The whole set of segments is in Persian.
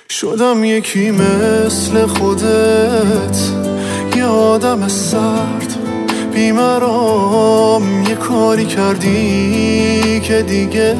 شدم یکی مثل خودت، یه آدم سرد بیمرام. یه کاری کردی که دیگه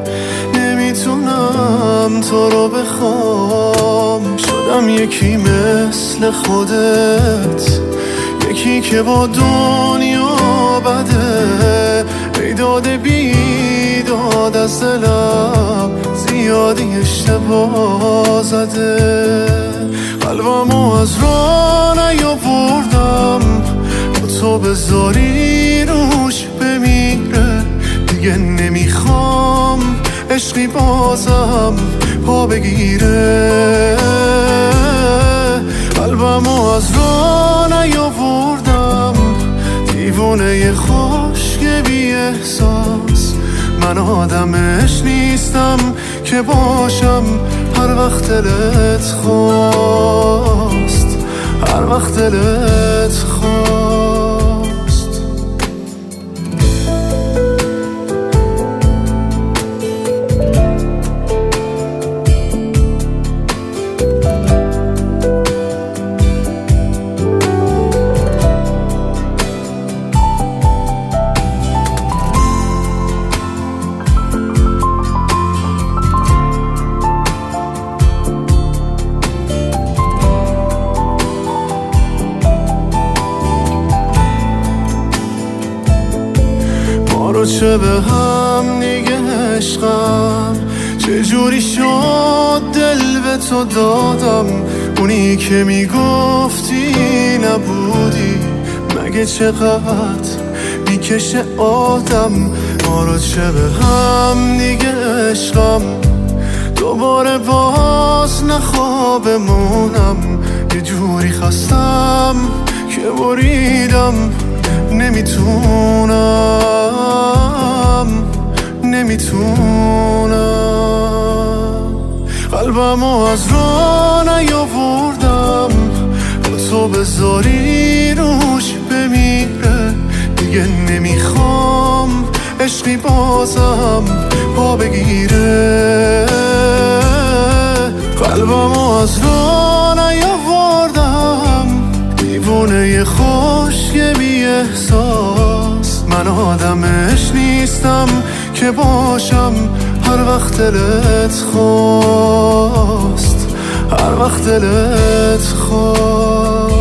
نمیتونم تو رو بخوام. شدم یکی مثل خودت، یکی که با دنیا بده. بیداد بیداد از دلم زیادی اشتباه زده. قلبمو از راه نیاوردم، با تو بذاری روش بمیره. دیگه نمیخوام عشقی بازم پا بگیره. قلبمو از راه نیاوردم، دیوونه خشک بی احساس. من آدمش نیستم که باشم هر وقت دلت خواست، هر وقت دلت خواست. چه به هم دیگه عشقم، چجوری شد دل به تو دادم. اونی که میگفتی نبودی، مگه چقدر میکشه آدم. ما رو چه به هم دیگه عشقم، دوباره باز نخوابمونم. یه جوری خستم که بریدم، نمیتونم. قلبمو از راه نیاوردم، با تو بذاری روش بمیره. دیگه نمیخوام عشقی بازم پا بگیره. قلبمو از راه نیاوردم، دیوونه خشک بی احساس. من آدمش نیستم که باشم هر وقت دلت خواست، هر وقت دلت خواست.